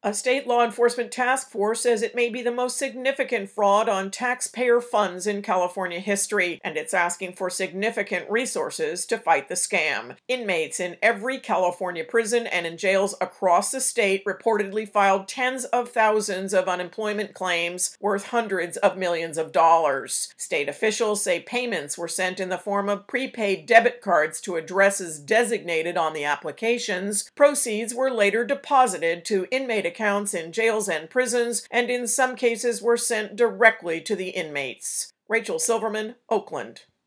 A state law enforcement task force says it may be the most significant fraud on taxpayer funds in California history, and it's asking for significant resources to fight the scam. Inmates in every California prison and in jails across the state reportedly filed tens of thousands of unemployment claims worth hundreds of millions of dollars. State officials say payments were sent in the form of prepaid debit cards to addresses designated on the applications. Proceeds were later deposited to inmate accounts in jails and prisons, and in some cases were sent directly to the inmates. Rachel Silverman, Oakland.